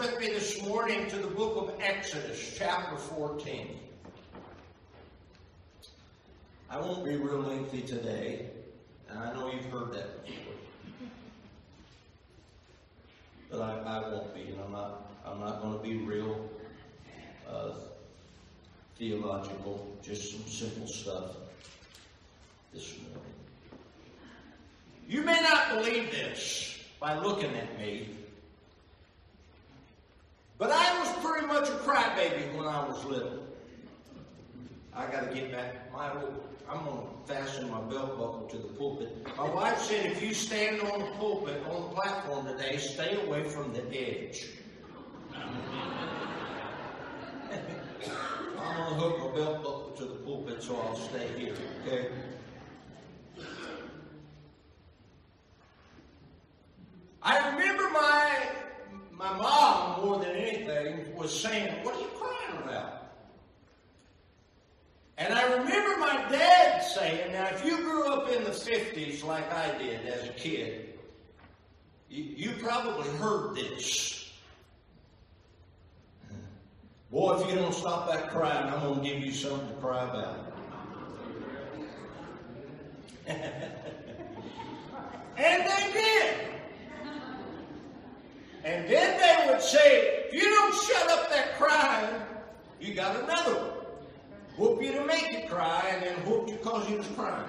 with me this morning to the book of Exodus, chapter 14. I won't be real lengthy today, and I know you've heard that before. But I won't be, and I'm not going to be real theological, just some simple stuff this morning. You may not believe this by looking at me, but I was pretty much a crybaby when I was little. I got to get back. I'm going to fasten my belt buckle to the pulpit. My wife said, if you stand on the pulpit, on the platform today, stay away from the edge. I'm going to hook my belt buckle to the pulpit, so I'll stay here, okay? I remember my mom, more than anything, was saying, what are you crying about? And I remember my dad saying, now if you grew up in the 50s like I did as a kid, you probably heard this. Boy, if you don't stop that crying, I'm going to give you something to cry about. And they did. And then they would say, if you don't shut up that crying, you got another one. Whoop you to make you cry, and then whoop you because you was crying.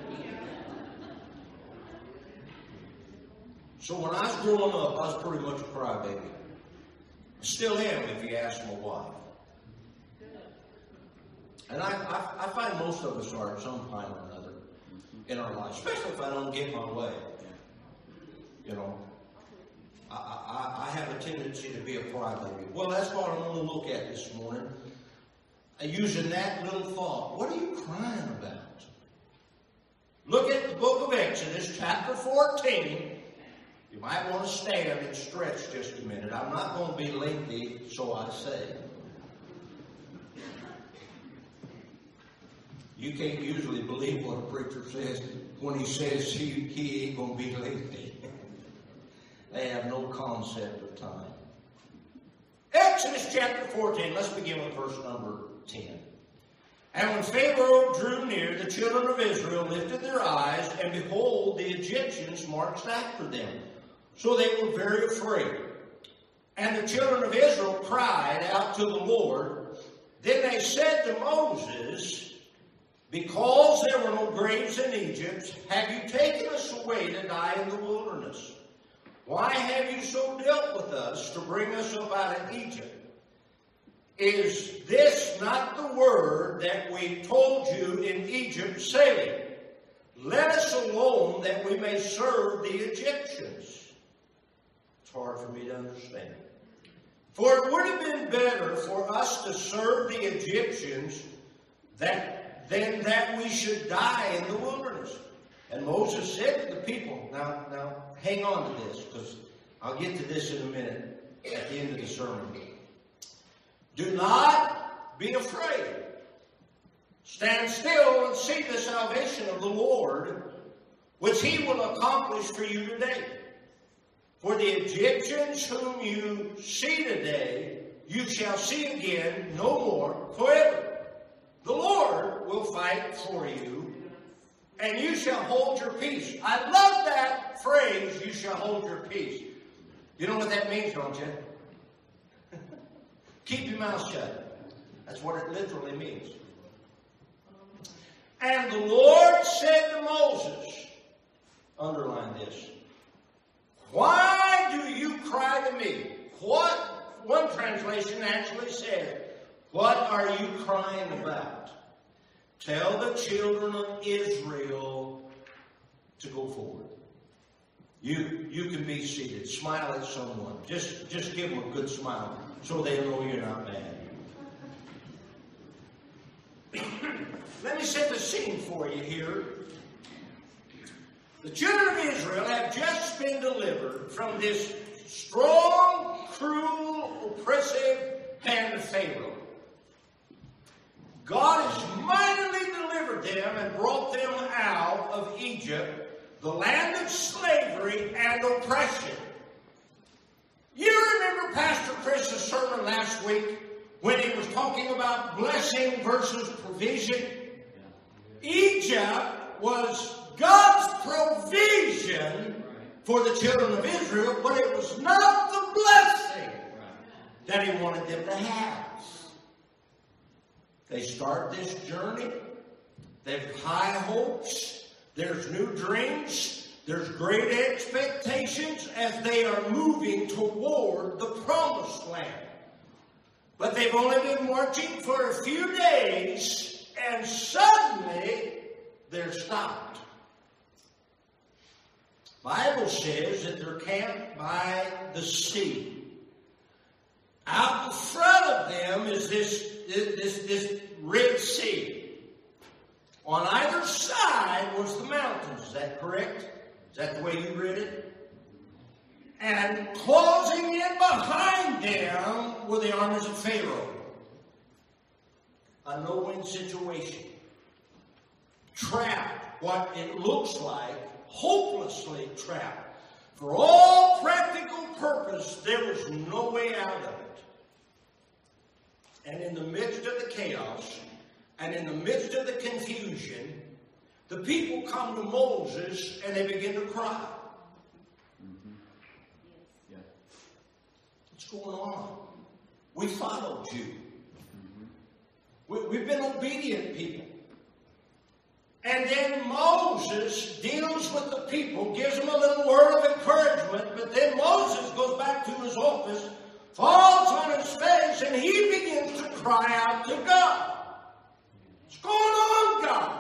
So when I was growing up, I was pretty much a crybaby. Still am, if you ask my wife. And I find most of us are at some time or another in our life, especially if I don't get my way. You know, I have a tendency to be a crybaby. Well, that's what I'm going to look at this morning. Using that little thought. What are you crying about? Look at the book of Exodus, chapter 14. You might want to stand and stretch just a minute. I'm not going to be lengthy, so I say. You can't usually believe what a preacher says when he says he ain't going to be lengthy. They have no concept of time. Exodus chapter 14. Let's begin with verse number 10. And when Pharaoh drew near, the children of Israel lifted their eyes, and behold, the Egyptians marched after them. So they were very afraid. And the children of Israel cried out to the Lord. Then they said to Moses, because there were no graves in Egypt, have you taken us away to die in the wilderness? Why have you so dealt with us to bring us up out of Egypt? Is this not the word that we told you in Egypt, saying, let us alone that we may serve the Egyptians? It's hard for me to understand. For it would have been better for us to serve the Egyptians than that we should die in the wilderness. And Moses said to the people, now hang on to this, because I'll get to this in a minute at the end of the sermon. Do not be afraid. Stand still and see the salvation of the Lord, which he will accomplish for you today. For the Egyptians whom you see today, you shall see again no more forever. The Lord will fight for you, and you shall hold your peace. I love that phrase, you shall hold your peace. You know what that means, don't you? Keep your mouth shut. That's what it literally means. And the Lord said to Moses, underline this, why do you cry to me? What? One translation actually said, what are you crying about? Tell the children of Israel to go forward. You can be seated. Smile at someone. Just give them a good smile so they know you're not mad. Let me set the scene for you here. The children of Israel have just been delivered from this strong, cruel, oppressive hand of Pharaoh. God has mightily delivered them and brought them out of Egypt, the land of slavery and oppression. You remember Pastor preached a sermon last week when he was talking about blessing versus provision. Egypt was God's provision for the children of Israel, but it was not the blessing that he wanted them to have. They start this journey. They have high hopes. There's new dreams. There's great expectations as they are moving toward the promised land. But they've only been marching for a few days, and suddenly they're stopped. The Bible says that they're camped by the sea. Out in front of them is this Red Sea. On either side was the mountains. Is that correct? Is that the way you read it? And closing in behind them were the armies of Pharaoh. A no-win situation. Trapped, what it looks like, hopelessly trapped. For all practical purpose, there was no way out of it. And in the midst of the chaos, and in the midst of the confusion, the people come to Moses and they begin to cry. Yeah. What's going on? We followed you. We've been obedient people. And then Moses deals with the people, gives them a little word of encouragement, but then Moses goes back to his office, falls on his face, and he begins to cry out to God. What's going on, God?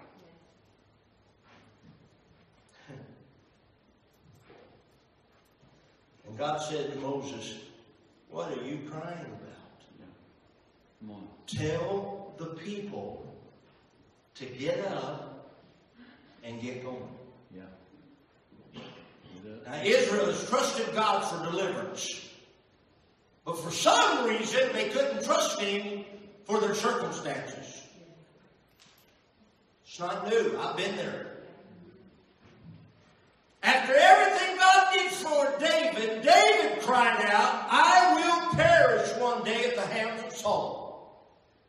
And God said to Moses, what are you crying about? Come on. Tell the people to get up and get going. Yeah. Now, Israel has trusted God for deliverance. But for some reason, they couldn't trust Him for their circumstances. It's not new. I've been there. After everything God did for David, David cried out, I will perish one day at the hands of Saul.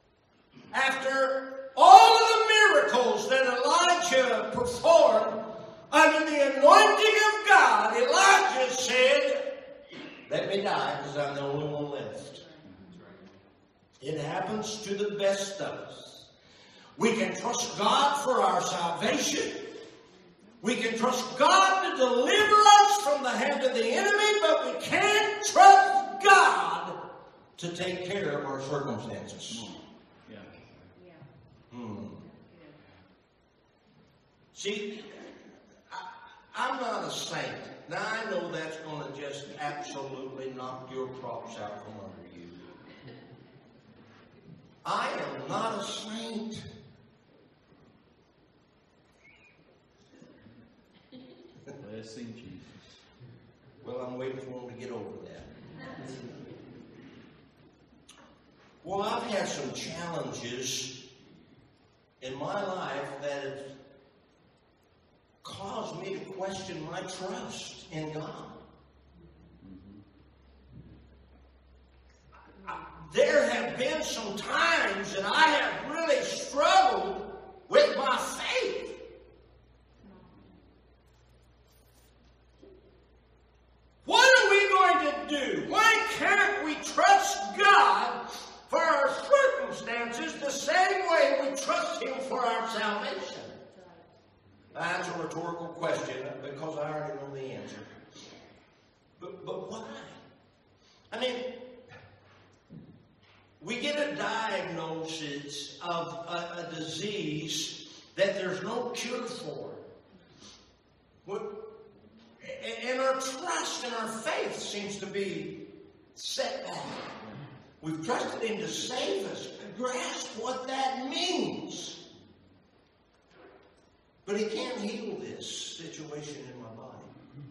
After all of the miracles that Elijah performed under the anointing of God, Elijah said, let me die because I'm the only one left. It happens to the best of us. We can trust God for our salvation. We can trust God to deliver us from the hand of the enemy, but we can't trust God to take care of our circumstances. See, I'm not a saint. Now, I know that's going to just absolutely knock your props out from under you. I am not a saint. Blessing Jesus. Well, I'm waiting for him to get over that. Well, I've had some challenges in my life that have caused me to question my trust in God. There have been some times that I have really struggled with my faith. What are we going to do? Why can't we trust God for our circumstances the same way we trust Him for our salvation? That's a rhetorical question because I already know the answer. But why? I mean, we get a diagnosis of a disease that there's no cure for. And our trust and our faith seems to be set back. We've trusted Him to save us. Grasp what that means. But He can't heal this situation in my body.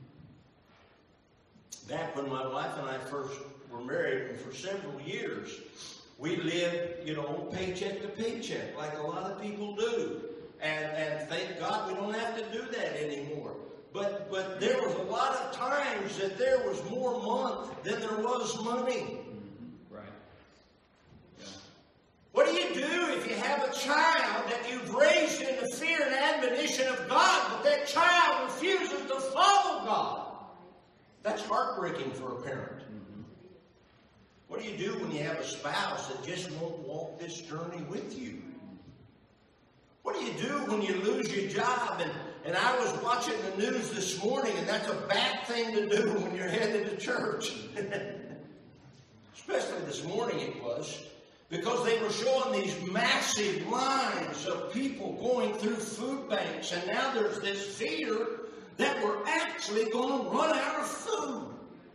Back when my wife and I first were married, and for several years, we lived, paycheck to paycheck, like a lot of people do. And thank God we don't have to do that anymore. But there was a lot of times that there was more month than there was money. Right. Yeah. What do you do if you have a child that you've raised in the fear and admonition of God, but that child refuses to follow God? That's heartbreaking for a parent. What do you do when you have a spouse that just won't walk this journey with you? What do you do when you lose your job? And I was watching the news this morning, and that's a bad thing to do when you're headed to church. Especially this morning it was. Because they were showing these massive lines of people going through food banks. And now there's this fear that we're actually going to run out of food.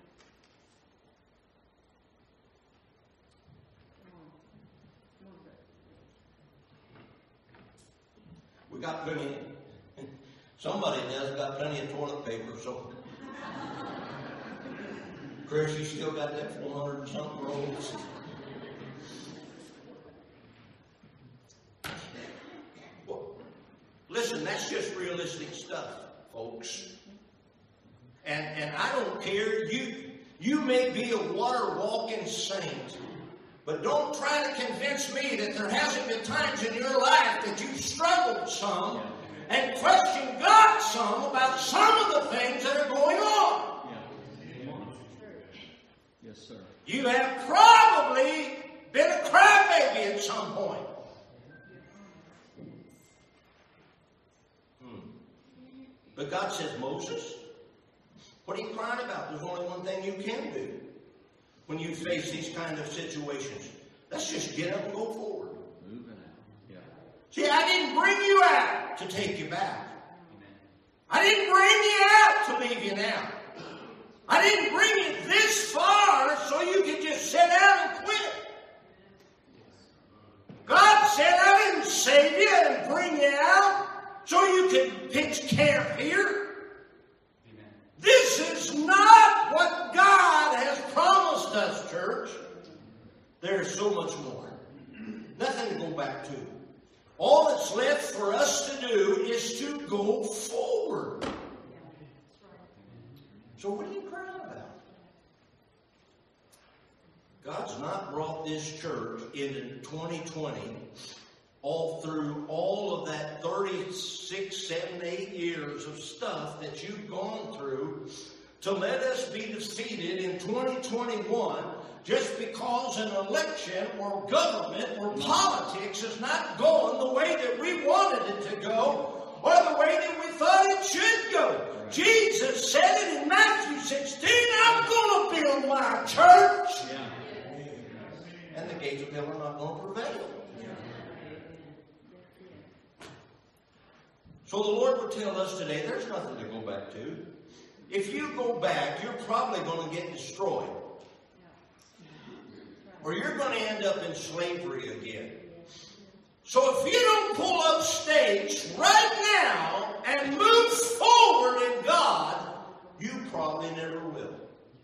We got plenty. Somebody does got plenty of toilet paper, so. Chris, you still got that 400 and something rolls. Well, listen, that's just realistic stuff, folks. And I don't care. You may be a water walking saint. But don't try to convince me that there hasn't been times in your life that you've struggled some and questioned God some about some of the things that are going on. Yeah. Yes, sir. You have probably been a crybaby at some point. But God says, Moses, what are you crying about? There's only one thing you can do when you face these kind of situations. Let's just get up and go forward. Moving out. Yeah. See, I didn't bring you out to take you back. Amen. I didn't bring you out to leave you now. I didn't bring you this far so you could just sit down and quit. God said, I didn't save you and bring you out so you could pitch camp here. This is not what God has promised us, church. There's so much more. Nothing to go back to. All that's left for us to do is to go forward. So what are you crying about? God's not brought this church into 2020 all through all of that 36, 7, 8 years of stuff that you've gone through to let us be defeated in 2021 just because an election or government or politics is not going the way that we wanted it to go or the way that we thought it should go. Jesus said it in Matthew 16, I'm going to build my church. Yeah. And the gates of hell are not going to prevail. So the Lord would tell us today, there's nothing to go back to. If you go back, you're probably going to get destroyed. Or you're going to end up in slavery again. So if you don't pull up stakes right now and move forward in God, you probably never will.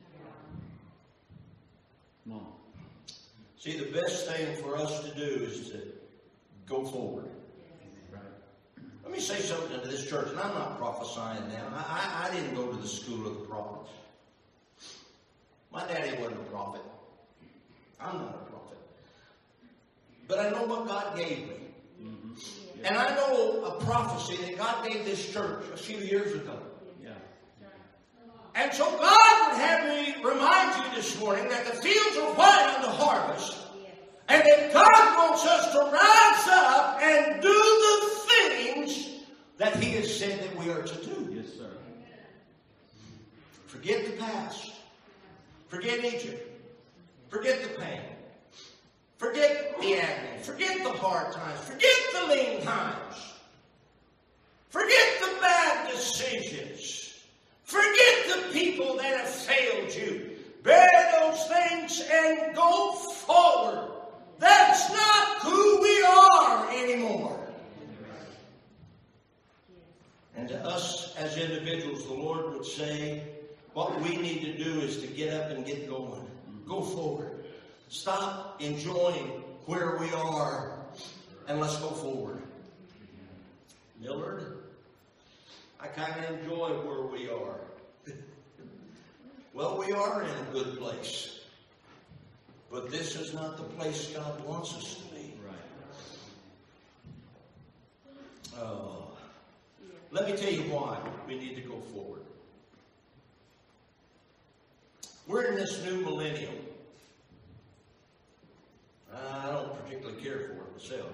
No. See, the best thing for us to do is to go forward. Let me say something to this church, and I'm not prophesying now. I didn't go to the school of the prophets. My daddy wasn't a prophet. I'm not a prophet. But I know what God gave me. Mm-hmm. Yeah. And I know a prophecy that God gave this church a few years ago. Yeah. And so God would have me remind you this morning that the fields are white unto harvest, and that God wants us to rise up and do the things that He has said that we are to do. Yes, sir. Forget the past. Forget Egypt. Forget the pain. Forget the agony. Forget the hard times. Forget the lean times. Forget the bad decisions. Forget the people that have failed you. Bear those things and go forward. That's not who we are anymore. And to us as individuals, the Lord would say, what we need to do is to get up and get going. Go forward. Stop enjoying where we are and let's go forward. Millard, I kind of enjoy where we are. Well, we are in a good place. But this is not the place God wants us to be. Right. Oh. Let me tell you why we need to go forward. We're in this new millennium. I don't particularly care for it myself.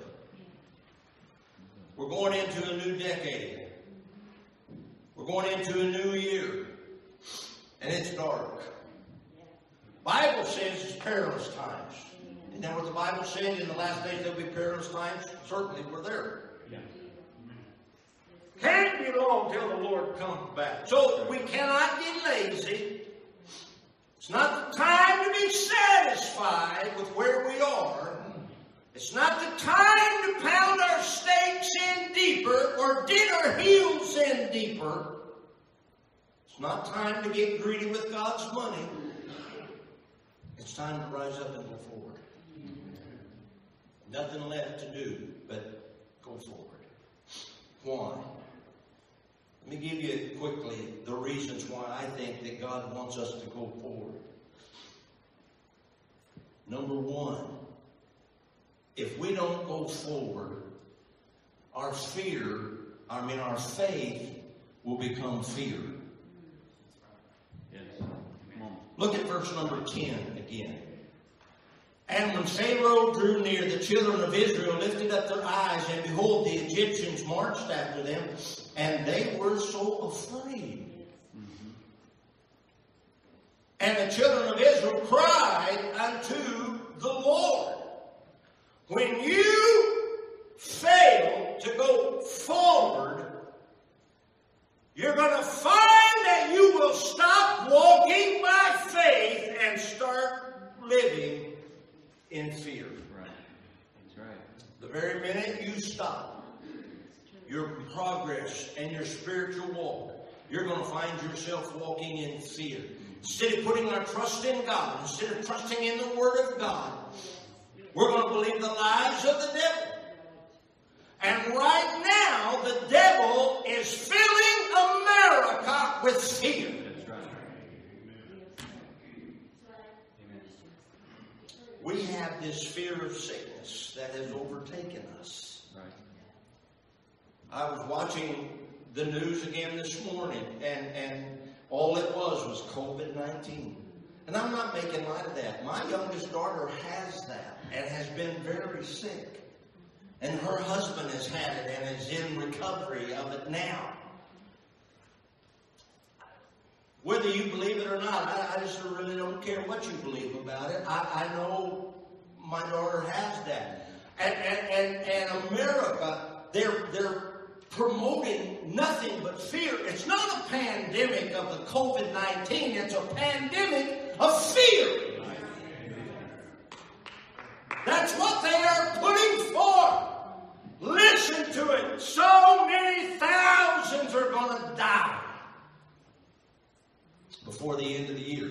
We're going into a new decade. We're going into a new year. And it's dark. Bible says it's perilous times. Isn't that what the Bible said? In the last days there'll be perilous times? Certainly we're there. Yeah. Can't be long till the Lord comes back. So we cannot get lazy. It's not the time to be satisfied with where we are. It's not the time to pound our stakes in deeper or dig our heels in deeper. It's not time to get greedy with God's money. It's time to rise up and go forward. Nothing left to do but go forward. Why? Let me give you quickly the reasons why I think that God wants us to go forward. Number one, if we don't go forward, our faith will become fear. Yes. Come on. Look at verse number 10 again. And when Pharaoh drew near, the children of Israel lifted up their eyes, and behold, the Egyptians marched after them, and they were so afraid. Mm-hmm. And the children of Israel cried unto the Lord. When you fail to go forward, you're going to find that you will stop walking by faith and start living in fear. Right. That's right. The very minute you stop your progress and your spiritual walk, you're going to find yourself walking in fear. Instead of putting our trust in God, instead of trusting in the Word of God, we're going to believe the lies of the devil. And right now, the devil is filling America with fear. That's right. Amen. We have this fear of sickness that has overtaken us. Right. I was watching the news again this morning, and all it was COVID-19. And I'm not making light of that. My youngest daughter has that and has been very sick. And her husband has had it and is in recovery of it now. Whether you believe it or not, I just really don't care what you believe about it. I know my daughter has that. And America, they're promoting nothing but fear. It's not a pandemic of the COVID-19. It's a pandemic of fear. That's what they are putting forth. Listen to it. So many thousands are going to die before the end of the year.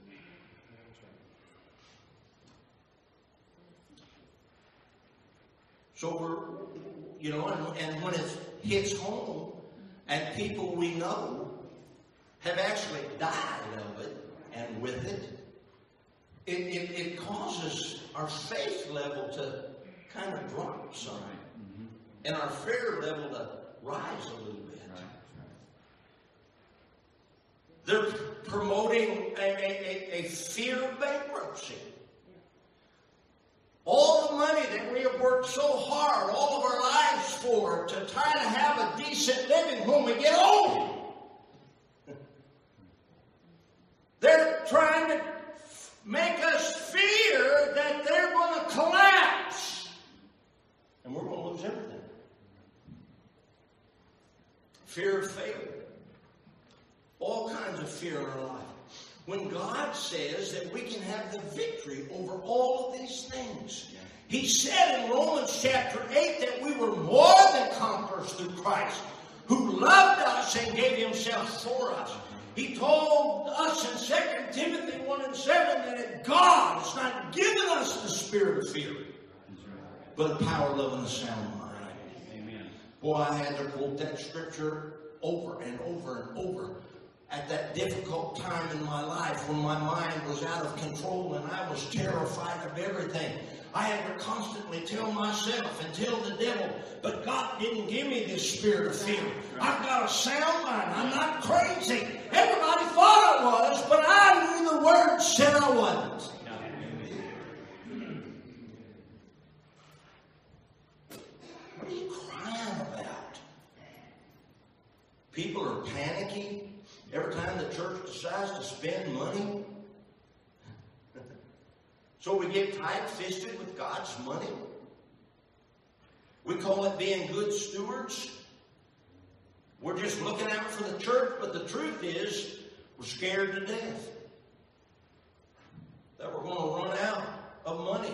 So we're, and when it hits home, and people we know have actually died of it and with it, it causes our faith level to kind of drop some. Mm-hmm. And our fear level to rise a little bit. Right. They're promoting a fear of bankruptcy. All the money that we have worked so hard all of our lives for to try to have a decent living when we get old. They're trying to make us fear that they're going to collapse. And we're going to lose everything. Fear of failure. All kinds of fear in our life. When God says that we can have the victory over all of these things. He said in Romans chapter 8 that we were more than conquerors through Christ, who loved us and gave himself for us. He told us in 2 Timothy 1:7 that God has not given us the spirit of fear, but of power, love, and a sound mind. Amen. Boy, I had to quote that scripture over and over and over at that difficult time in my life when my mind was out of control and I was terrified of everything. I had to constantly tell myself and tell the devil, but God didn't give me this spirit of fear. I've got a sound mind. I'm not crazy. Everybody thought I was, but I knew the Word said I wasn't. What are you crying about? People are panicking every time the church decides to spend money. So we get tight-fisted with God's money. We call it being good stewards. We're just looking out for the church, but the truth is we're scared to death that we're going to run out of money.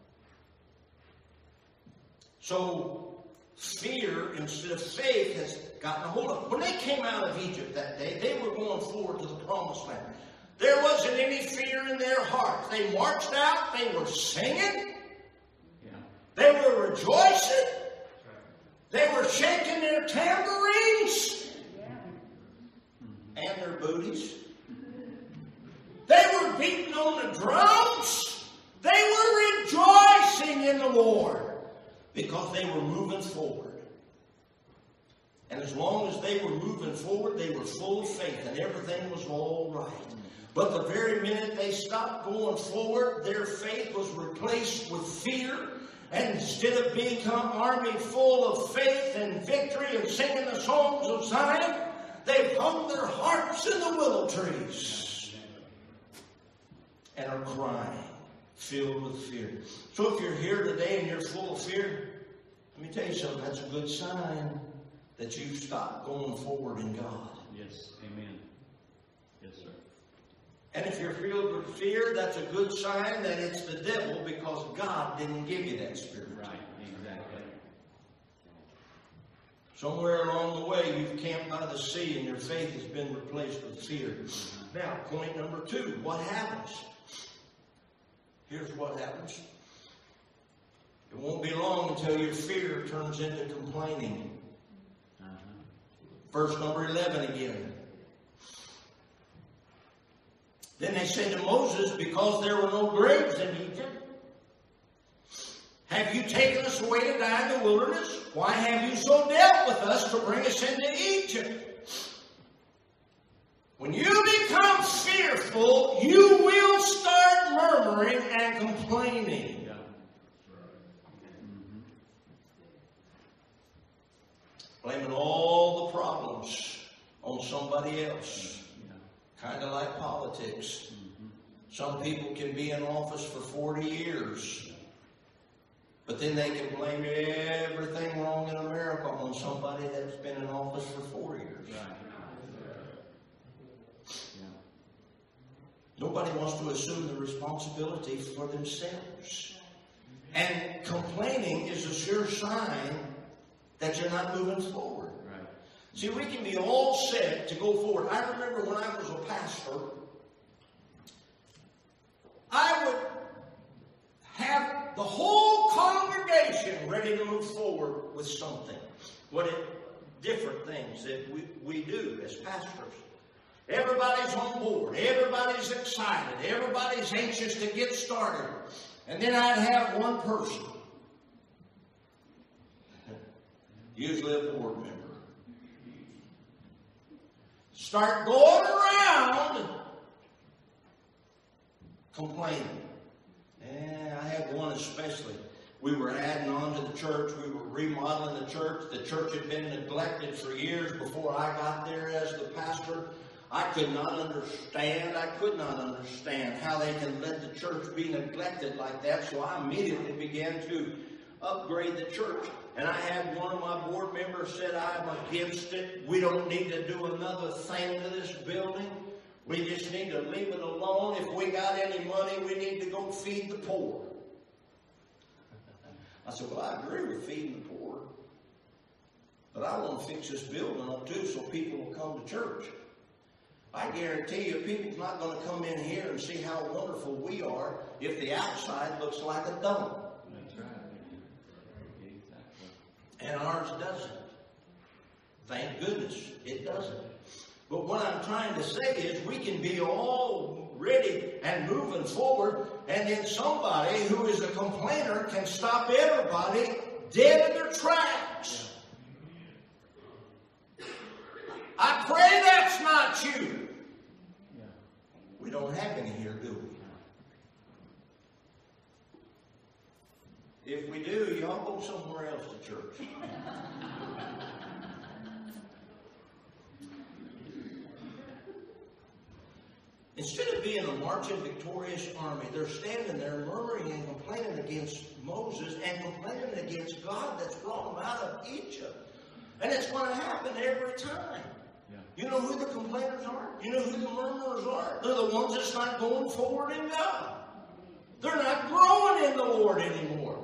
So fear instead of faith has gotten a hold of them. When they came out of Egypt that day, they were going forward to the promised land. There wasn't any fear in their hearts. They marched out. They were singing. They were rejoicing. They were shaking their tambourines and their booties. They were beating on the drums. They were rejoicing in the Lord because they were moving forward. And as long as they were moving forward, they were full of faith and everything was all right. But the very minute they stopped going forward, their faith was replaced with fear. And instead of becoming an army full of faith and victory and singing the songs of Zion, they've hung their harps in the willow trees and are crying, filled with fear. So if you're here today and you're full of fear, let me tell you something. That's a good sign that you've stopped going forward in God. Yes. Amen. Yes, sir. And if you're filled with fear, that's a good sign that it's the devil because God didn't give you that spirit. Right. Exactly. Somewhere along the way, you've camped by the sea and your faith has been replaced with fear. Now, point number 2, what happens? Here's what happens. It won't be long until your fear turns into complaining. Verse number 11 again. Then they said to Moses, because there were no graves in Egypt, have you taken us away to die in the wilderness? Why have you so dealt with us to bring us into Egypt? When you become fearful, you will start murmuring and complaining. Yeah. Blaming all the problems on somebody else. Kind of like politics. Some people can be in office for 40 years, but then they can blame everything wrong in America on somebody that's been in office for 4 years. Nobody wants to assume the responsibility for themselves. And complaining is a sure sign that you're not moving forward. See, we can be all set to go forward. I remember when I was a pastor, I would have the whole congregation ready to move forward with something. Different things that we do as pastors. Everybody's on board. Everybody's excited. Everybody's anxious to get started. And then I'd have one person, usually a board member, start going around complaining. I had one especially. We were adding on to the church. We were remodeling the church. The church had been neglected for years before I got there as the pastor. I could not understand how they can let the church be neglected like that. So I immediately began to upgrade the church. And I had one of my board members said, I'm against it. We don't need to do another thing to this building. We just need to leave it alone. If we got any money, we need to go feed the poor. I said, well, I agree with feeding the poor. But I want to fix this building up too so people will come to church. I guarantee you, people's not going to come in here and see how wonderful we are if the outside looks like a dump. That's right. And ours doesn't. Thank goodness it doesn't. But what I'm trying to say is we can be all ready and moving forward, and then somebody who is a complainer can stop everybody dead in their tracks. I pray that's not you. We don't have any here, do we? If we do, y'all go somewhere else to church. Instead of being a marching victorious army, they're standing there murmuring and complaining against Moses and complaining against God that's brought them out of Egypt. And it's going to happen every time. Yeah. You know who the complainers are? You know who the murmurers are? They're the ones that's not going forward in God. They're not growing in the Lord anymore.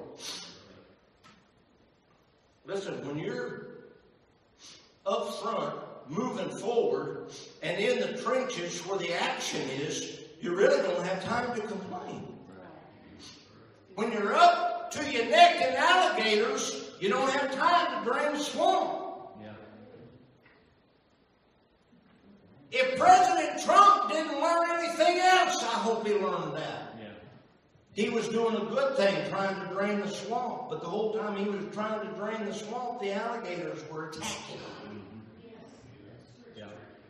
Listen, when you're up front, moving forward, and in the trenches where the action is, you really don't have time to complain. When you're up to your neck in alligators, you don't have time to drain the swamp. If President Trump didn't learn anything else, I hope he learned that. Yeah. He was doing a good thing, trying to drain the swamp, but the whole time he was trying to drain the swamp, the alligators were attacking him. Yeah.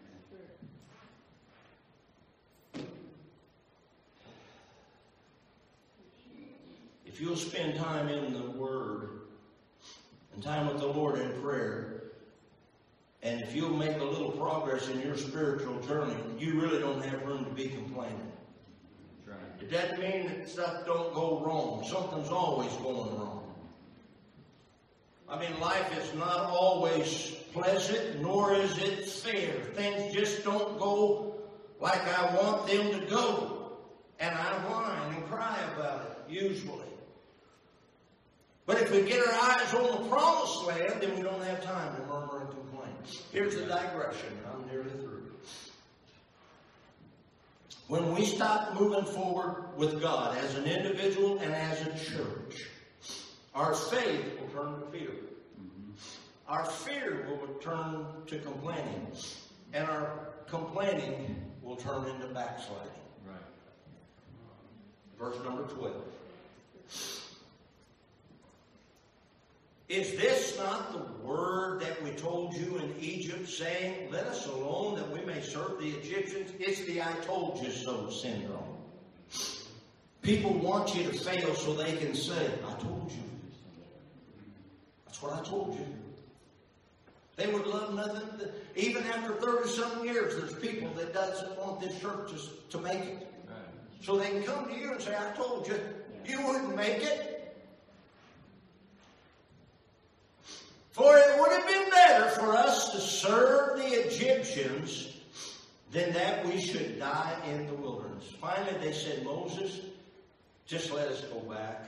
If you'll spend time in the Word and time with the Lord in prayer, and if you'll make a little progress in your spiritual journey, you really don't have room to be complaining. Right. It doesn't mean that stuff don't go wrong. Something's always going wrong. I mean, life is not always pleasant, nor is it fair. Things just don't go like I want them to go. And I whine and cry about it, usually. But if we get our eyes on the promised land, then we don't have time to murmur and complain. Here's the digression. I'm nearly through. When we stop moving forward with God as an individual and as a church, our faith will turn to fear. Our fear will turn to complaining. And our complaining will turn into backsliding. Right. Verse number 12. Is this not the word that we told you in Egypt, saying, let us alone that we may serve the Egyptians? It's the I told you so syndrome. People want you to fail so they can say, I told you. That's what I told you. They would love nothing. Even after 30-something years, there's people that doesn't want this church to make it. So they can come to you and say, I told you. You wouldn't make it. For it would have been better for us to serve the Egyptians than that we should die in the wilderness. Finally, they said, Moses, just let us go back.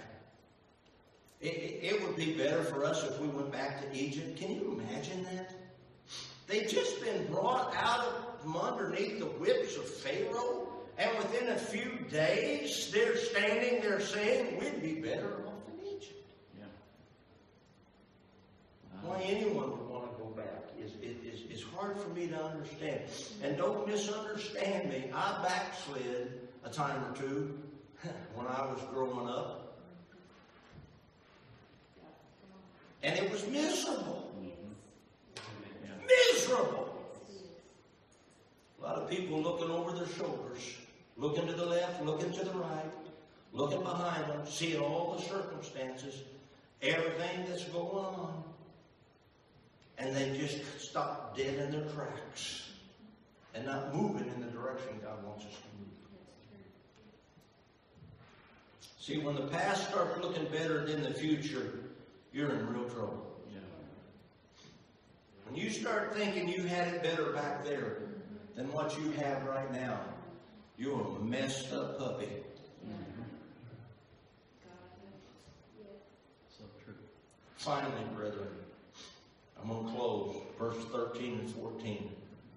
It would be better for us if we went back to Egypt. Can you imagine that? They'd just been brought out from underneath the whips of Pharaoh, and within a few days, they're standing there saying, we'd be better off in Egypt. Why anyone would want to go back is hard for me to understand. And don't misunderstand me. I backslid a time or two when I was growing up. And it was miserable. Miserable. A lot of people looking over their shoulders, looking to the left, looking to the right, looking behind them, seeing all the circumstances, everything that's going on. And they just stop dead in their tracks and not moving in the direction God wants us to move. See, when the past starts looking better than the future, you're in real trouble. Yeah. When you start thinking you had it better back there than what you have right now, you're a messed up puppy. Mm-hmm. So true. Finally, brethren, I'm going to close verse 13 and 14.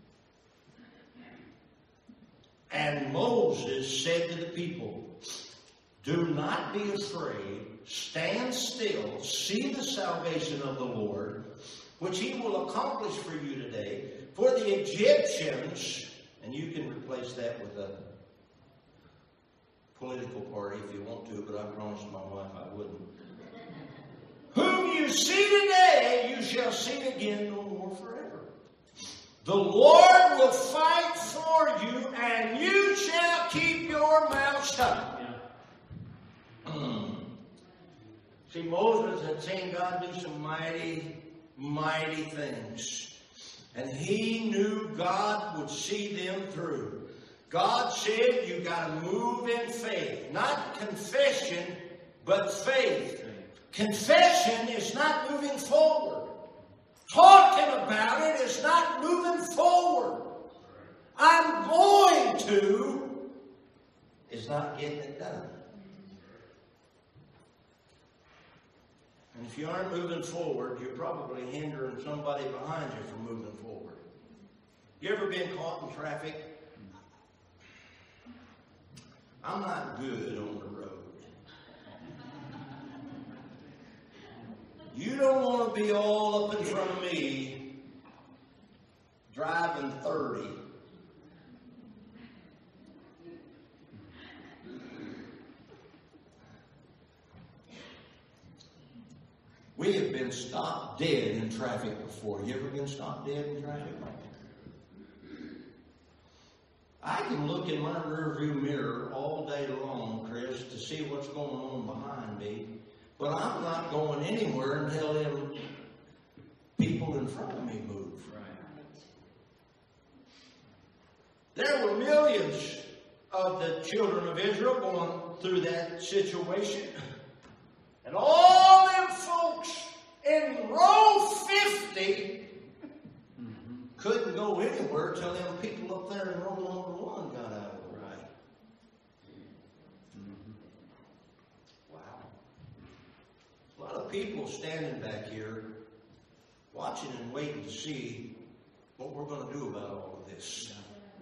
And Moses said to the people, do not be afraid, stand still, see the salvation of the Lord, which he will accomplish for you today. For the Egyptians, and you can replace that with a political party if you want to, but I promised my wife I wouldn't. Whom you see today, you shall see again no more forever. The Lord will fight for you, and you shall keep your mouth shut. See, Moses had seen God do some mighty, mighty things. And he knew God would see them through. God said you got to move in faith. Not confession, but faith. Confession is not moving forward. Talking about it is not moving forward. I'm going to is not getting it done. And if you aren't moving forward, you're probably hindering somebody behind you from moving forward. You ever been caught in traffic? I'm not good on the road. You don't want to be all up in front of me driving 30. We have been stopped dead in traffic before. You ever been stopped dead in traffic? I can look in my rearview mirror all day long, Chris, to see what's going on behind me, but I'm not going anywhere until them people in front of me move. There were millions of the children of Israel going through that situation. And all them folks in row 50 couldn't go anywhere till them people up there in row number 1 got out of the right. Wow. A lot of people standing back here watching and waiting to see what we're going to do about all of this.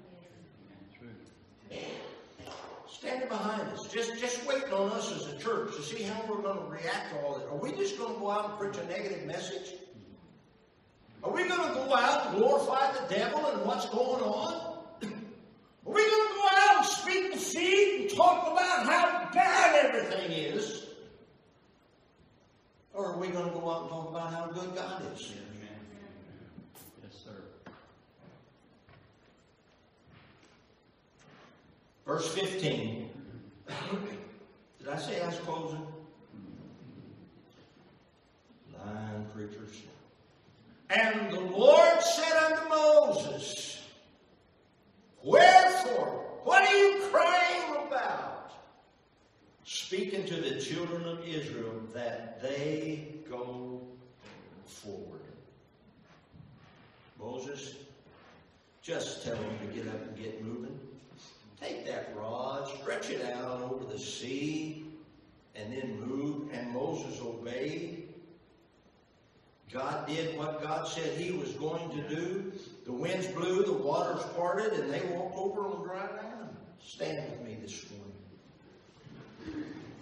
Standing behind us, just waiting on us as a church to see how we're going to react to all this. Are we just going to go out and preach a negative message? Are we going to go out and glorify the devil and what's going on? Are we going to go out and speak defeat and talk about how bad everything is? Or are we going to go out and talk about how good God is? Yes, sir. Verse 15. Did I say I was closing? Lying preachers. And the Lord said unto Moses, wherefore? What are you crying about? Speaking to the children of Israel that they go forward. Moses, just tell them to get up and get moving. Take that rod, stretch it out over the sea, and then move. And Moses obeyed. God did what God said he was going to do. The winds blew, the waters parted, and they walked over on dry land. Stand with me this morning.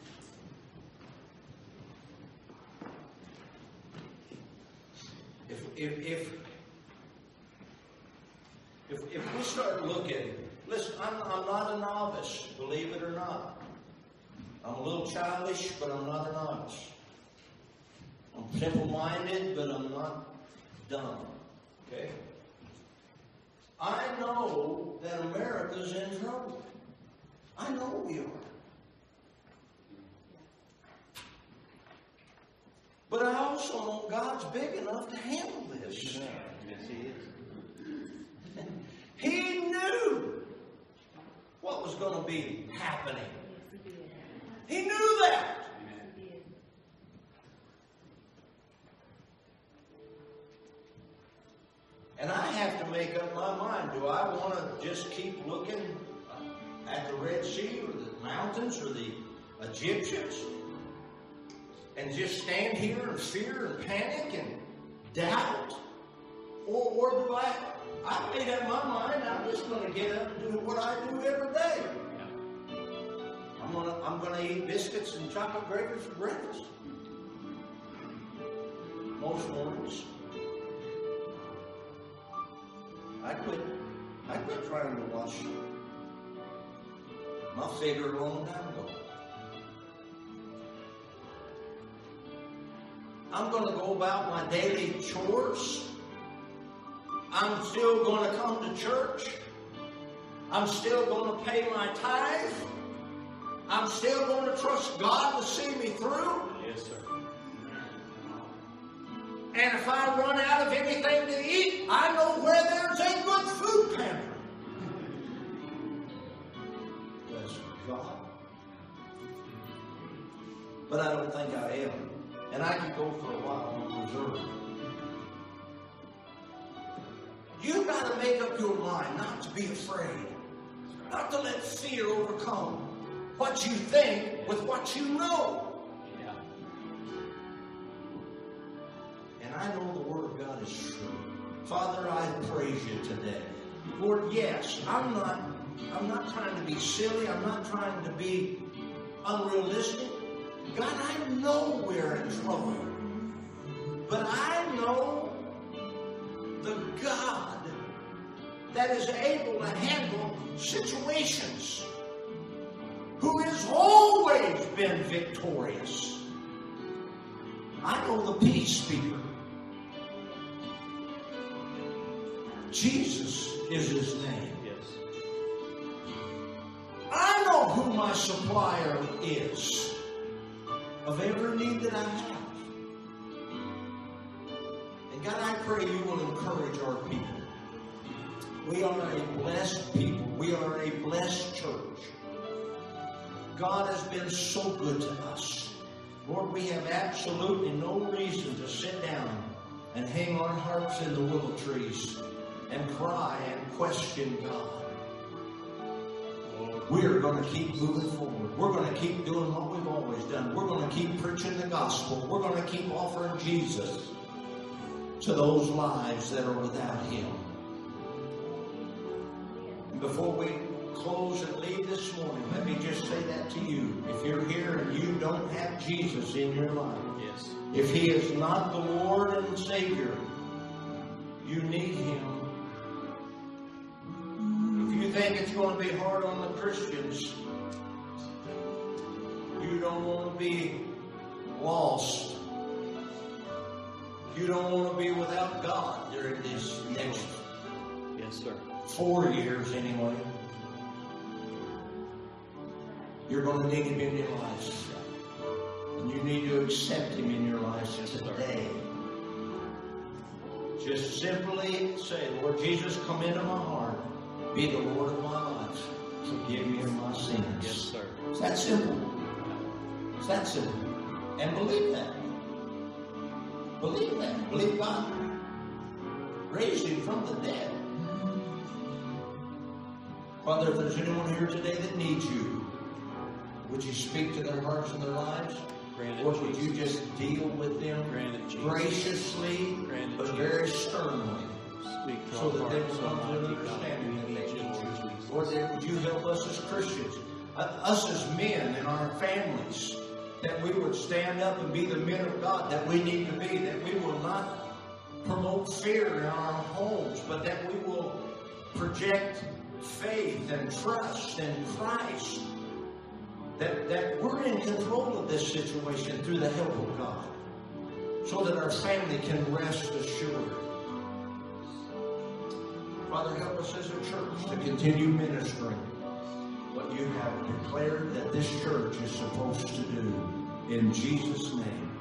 If we start looking, listen, I'm not a novice, believe it or not. I'm a little childish, but I'm not a novice. I'm simple-minded, but I'm not dumb. Okay? I know that America's in trouble. I know we are. But I also know God's big enough to handle this. Yes, he is. He knew what was going to be happening. He knew that. And I have to make up my mind. Do I want to just keep looking at the Red Sea or the mountains or the Egyptians and just stand here in fear and panic and doubt? Or do I made up my mind, I'm just going to get up and do what I do every day. I'm going to eat biscuits and chocolate crackers for breakfast. Most mornings. watch my figure a long time ago. I'm going to go about my daily chores. I'm still going to come to church. I'm still going to pay my tithe. I'm still going to trust God to see me through. Yes, sir. And if I run out of anything to eat, I know where there's a good food pantry. Bless God. But I don't think I am. And I could go for a while on reserve. You've got to make up your mind not to be afraid. Not to let fear overcome what you think with what you know. Yeah. And I know the Word of God is true. Father, I praise you today. Lord, yes, I'm not trying to be silly. I'm not trying to be unrealistic. God, I know we're in trouble. But I know the God that is able to handle situations, who has always been victorious. I know the peace speaker. Jesus is his name. Yes. I know who my supplier is of every need that I have. And God, I pray you will encourage our people. We are a blessed people. We are a blessed church. God has been so good to us. Lord, we have absolutely no reason to sit down and hang our harps in the willow trees and cry and question God. We are going to keep moving forward. We're going to keep doing what we've always done. We're going to keep preaching the gospel. We're going to keep offering Jesus to those lives that are without him. And before we close and leave this morning, let me just say that to you. If you're here and you don't have Jesus in your life, Yes. if he is not the Lord and Savior, you need him. If you think it's going to be hard on the Christians, you don't want to be lost. You don't want to be without God during this next Yes, sir. 4 years anyway. You're going to need him in your life. And you need to accept him in your life today. Just simply say, Lord Jesus, come into my heart. Be the Lord of my life. Forgive me of my sins. Yes, sir. It's that simple. It's that simple. And believe that. Believe that. Believe God raised him from the dead. Father, if there's anyone here today that needs you, would you speak to their hearts and their lives? Granted, Or would you Jesus. just deal with them Granted, Jesus. graciously, Granted, but Jesus. very sternly, Speak to so our that they hearts, will come to an Almighty God. understanding that We they need you, need Lord you? Jesus. Lord, then would you help us as Christians, us as men and our families, that we would stand up and be the men of God that we need to be, that we will not promote fear in our homes, but that we will project faith and trust in Christ, that we're in control of this situation through the help of God, so that our family can rest assured. Father, help us as a church to continue ministering what you have declared that this church is supposed to do. In Jesus' name.